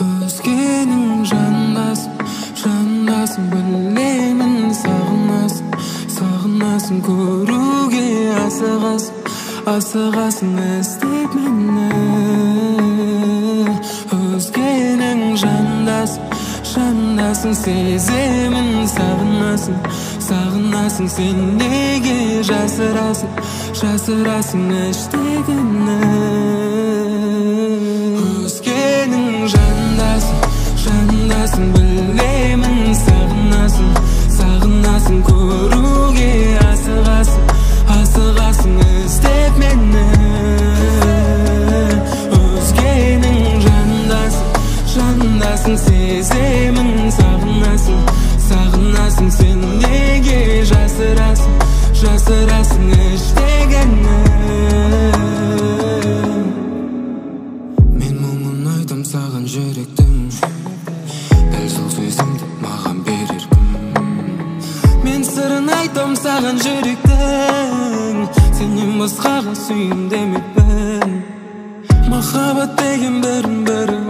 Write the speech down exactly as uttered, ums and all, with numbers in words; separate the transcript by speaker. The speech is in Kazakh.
Speaker 1: Өзгенің жандасым, жандасым білемін сағынасың, сағынасың көруге асығасың, асығасың іздеп мені. Өзгенің жандасым, жандасың сеземін сағынасың, сағынасың сен неге жасырасың, жасырасың іштегіні. Өзгенің жандасың, жандасың білемін сағынасың, сағынасың көруге асығасың, асығасың іздеп мені. Өзгенің жандасың, жандасың сеземін сағынасың, сағынасың сен неге жасырасың, жасырасың іштегіні. Мен мұңын айтам саған жүректің, дәл сол сөзімді маған берер кім? Мен сырын айтам саған жүректің, сенен басқаға сүйем демеппін. Махаббат деген бірін бірі